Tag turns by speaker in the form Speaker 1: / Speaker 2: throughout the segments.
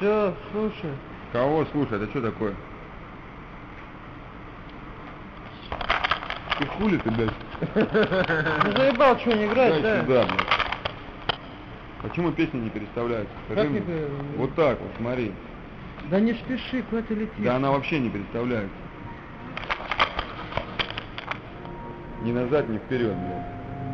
Speaker 1: Все, слушай.
Speaker 2: Кого слушай? Это что такое? Ты хули ты, блядь?
Speaker 1: Ну заебал, что не играть,
Speaker 2: Дай
Speaker 1: да?
Speaker 2: сюда, блядь. Почему песни не переставляются? Скажи
Speaker 1: Как
Speaker 2: мне.
Speaker 1: это?
Speaker 2: Вот так вот, смотри.
Speaker 1: Да не спеши, куда ты летишь?
Speaker 2: Да она вообще не переставляется. Ни назад, ни вперед, блядь.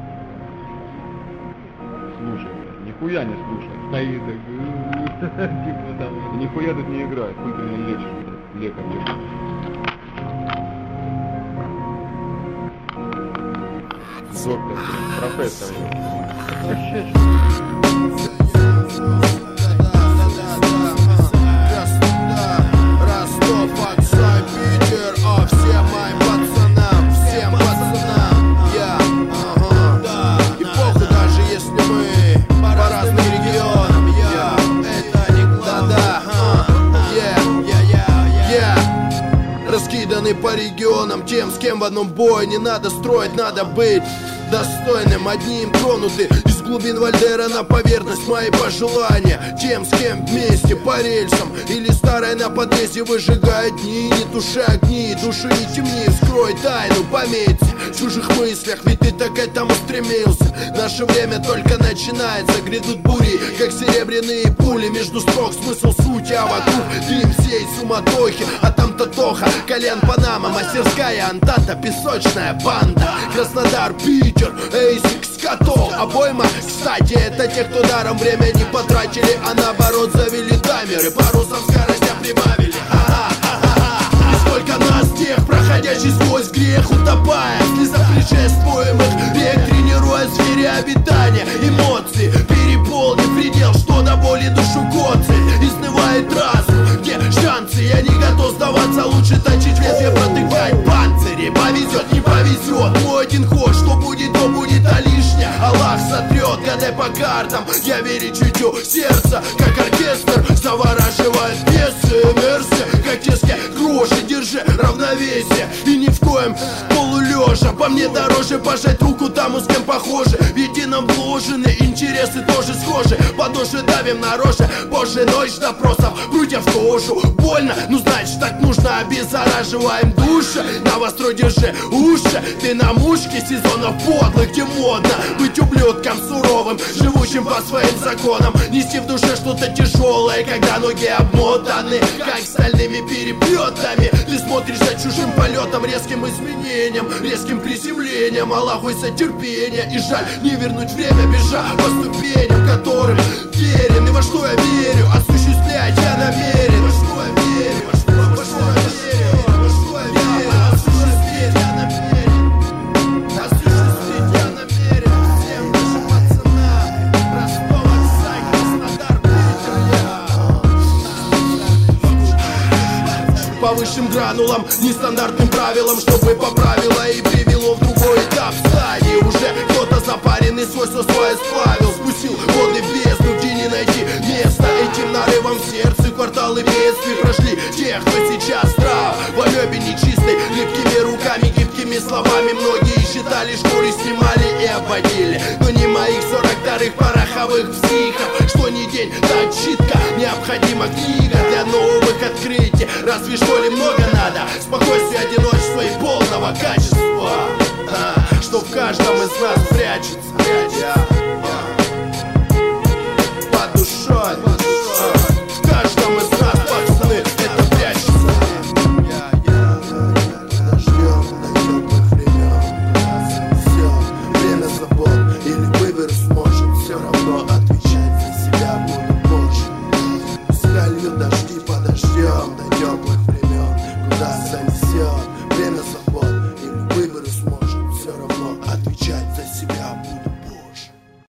Speaker 2: Слушай, блядь. Нихуя не слушай.
Speaker 1: Стоит так. Типа там.
Speaker 2: Нихуя тут не играет. Хуй ты мне лечишь, блядь. Лекарь, лекарь. Доктор, блядь, профессор.
Speaker 1: Вообще,
Speaker 3: Ростов, Аксай, Питер, всем моим пацанам, всем пацанам, и похуй, даже если мы по разным регионам, это не главное, раскиданы по регионам, тем, с кем в одном бое не надо строить, надо быть достойным, одним тронуты из глубин Вальдера на поверхность мои пожелания. Тем, с кем вместе по рельсам или старая на подъезде выжигает дни, не туша огни, души не темни, вскрой тайну, пометься в чужих мыслях, ведь ты так к этому стремился. Наше время только начинается, грядут бури, как серебряные пули, между строк смысл сути, а вокруг дым всей суматохи, а там Татоха, Колян, Панама, мастерская Антанта, песочная банда, Краснодар, Питер, Эйсик, Скато, обойма, кстати, это те, кто даром время не потратили, а наоборот завели таймеры, парусом скоростя прибавили. И сколько нас тех, проходящих сквозь грех, утопая в слезах предшествуемых век, тренируя сфере обитания, эмоции, переполнив предел, что до боли душу коцает, изнывает разум, где шансы, я не готов сдаваться, лучше точить лезвие, протыкать панцири, повезет, не повезет, мой один ход, что будет, то будет, а лишнее Аллах сотрет, гадай по картам, я верю чутью сердца, как оркестр, завораживает пьесы, мерси, как теске, гроши, держи равновесие, и ни в коем полулежа, по мне дороже пожать руку тому, с кем похожи, ведь и нам вложены, интересы тоже схожи, по душе давим на роже, позже ночь допросов, прутья в кожу, больно, ну значит так нужно, обеззараживаем души, новострой держи уши, ты на мушке сезонов подлых, где модно быть ублюдком суровым, живущим по своим законам, нести в душе что-то тяжелое, когда ноги обмотаны, как стальными переплетами, ты смотришь за чужим полетом, резким изменением, резким приземлением, Аллаху терпения, и жаль не вернуть время, бежа по ступеням, которым верен, и во что я верю, осуществлять я намерен, во что я верю, во что я верю, во что я верю, осуществить я намерен, осуществить я намерен, всем нашим пацанам, Ростов, Аксай, Краснодар, Питер, по высшим гранулам, нестандартным правилам, чтобы поправило и привело в другой этап стадии. Уже кто-то запаренный свойства свое сплавил, спустил воды в бездну, где не найти места этим нарывом в сердце. Кварталы бедствий прошли тех, кто сейчас трав в алёбе нечистой, липкими руками, гибкими словами. Многие считали, шкуры снимали и обводили, но не моих 42-х пороховых психов, что не день, так читка, необходима книга для новых открытий. Разве что ли много